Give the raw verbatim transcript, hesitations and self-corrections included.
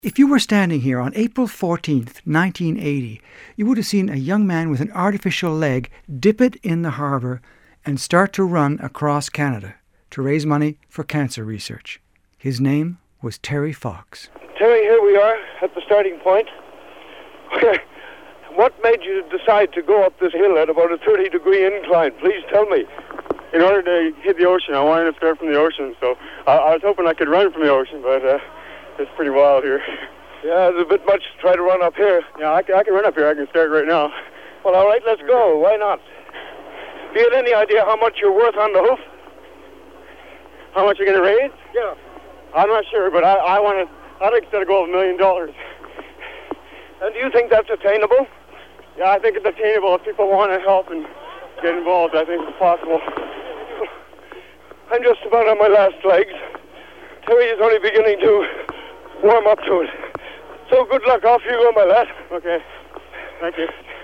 If you were standing here on April fourteenth, nineteen eighty, you would have seen a young man with an artificial leg dip it in the harbour and start to run across Canada to raise money for cancer research. His name was Terry Fox. Terry, here we are at the starting point. What made you decide to go up this hill at about a thirty degree incline? Please tell me. In order to hit the ocean, I wanted to start from the ocean, so I, I was hoping I could run from the ocean, but uh, it's pretty wild here. Yeah, it's a bit much to try to run up here. Yeah, I can, I can run up here. I can start right now. Well, all right, let's go. Why not? Do you have any idea how much you're worth on the hoof? How much you're going to raise? Yeah. I'm not sure, but I, I want to, I'd like to set a goal of a million dollars. And do you think that's attainable? Yeah, I think it's attainable. If people want to help and get involved, I think it's possible. I'm just about on my last legs. Terry is only beginning to warm up to it. So good luck. Off you go, my lad. Okay. Thank you.